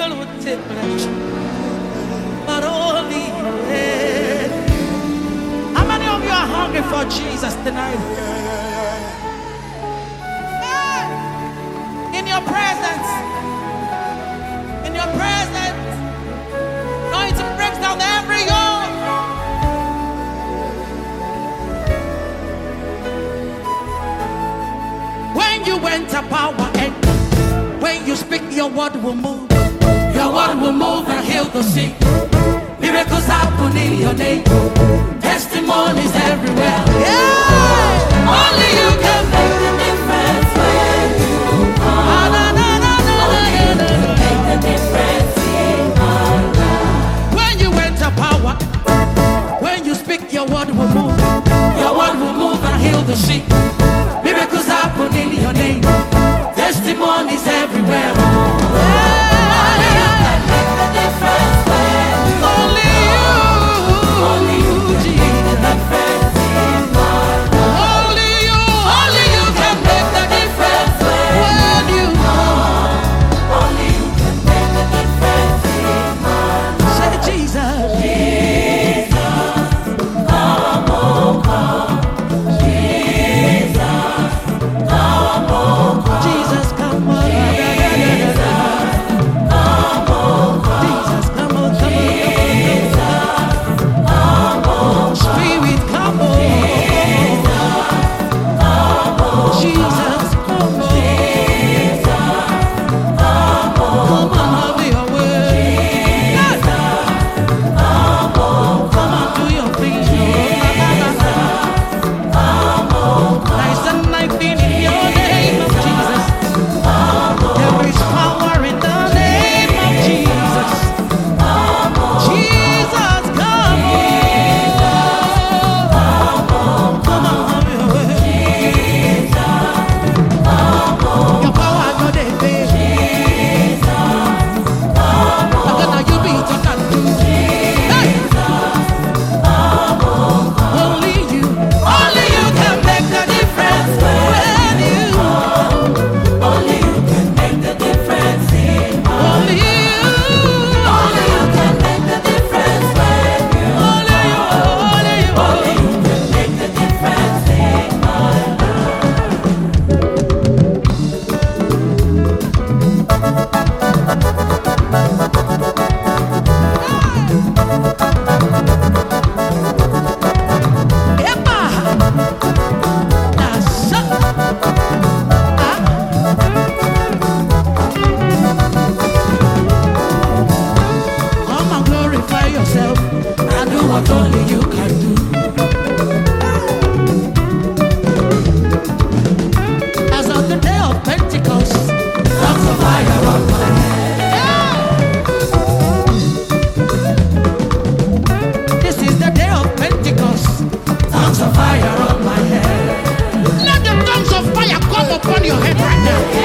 people would take pleasure, but only you. How many of you are hungry for Jesus tonight? In your presence, anointing breaks down every yoke. When you enter power and when you speak, your word will move. Your word will move and heal the sick. Miracles happen in your name. Testimonies everywhere. Yeah! Only you can make the difference when you come. Only you can make the difference in my life. When you enter power, when you speak, your word will move. Your word will move and heal the sick. Miracles happen in your name. Testimonies everywhere. Yeah! Only you can make the difference when you come. Only you can make the difference in my life. Only you can make the difference when you come. Only you can make the difference in my life. Say Jesus. Jesus, come on, come. Jesus, come on, come. Jesus, come on. Jesus, come on, come. Jesus, come on, come on. Spirit, come on. Jesus, come on. Come on, have your way. Come on, do your thing. There's a knife in your name of Jesus. There is power in the name of Jesus. Jesus, come on. Come on, have your way. Your power no dey fail. Now you be talking to. Hey! Only you can make the difference when you. Only you can make the difference in my life. Only you can make the difference when you. Only you can make the difference in my Come and glorify yourself and do what only you can do. As on the day of Pentecost, tongues of fire on my head. This is the day of Pentecost, tongues of fire on my head. Let the tongues of fire come upon your head right now.